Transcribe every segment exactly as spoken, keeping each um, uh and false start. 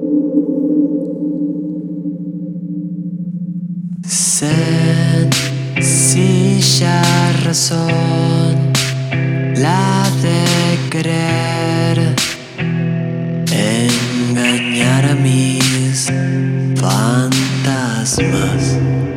Sencilla razón, la de querer engañar a mis fantasmas.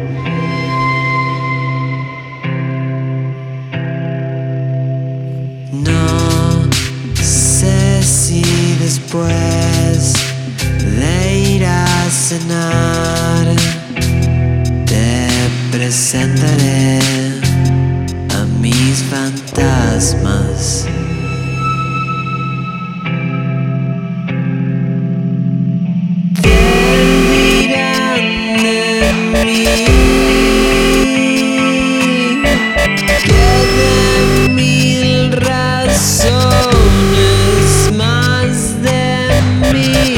No sé si después de ir a cenar te presentaré a mis fantasmas. Te dirán de mí que de mil razones más de mí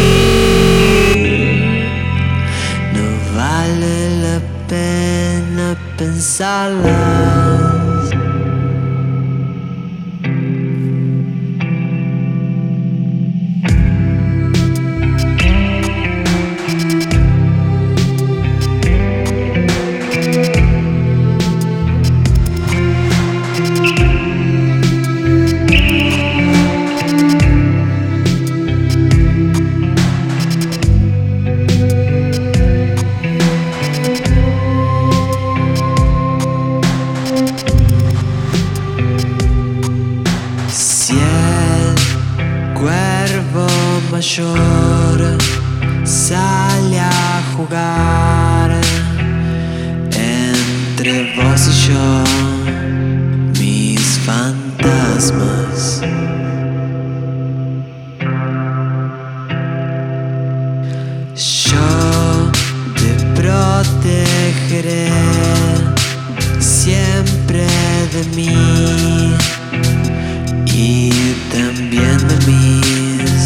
no vale la pena pensarlas. Si el cuervo mayor sale a jugar entre vos y yo, mis fantasmas, yo te protegeré siempre de mí y también de mis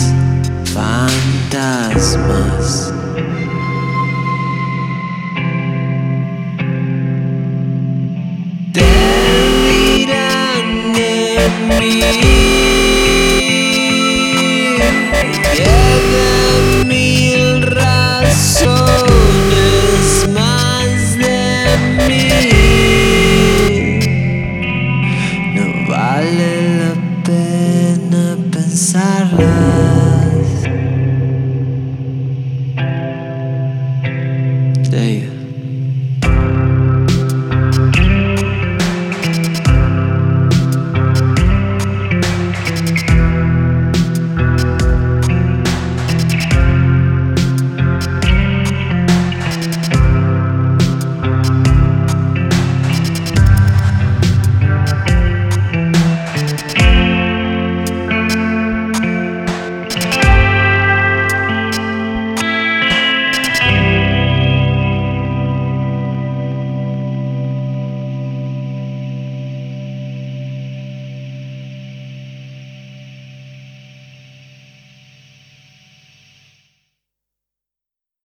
fantasmas. Te dirán de mí que de mil razones más de mí no vale la pena pensarla.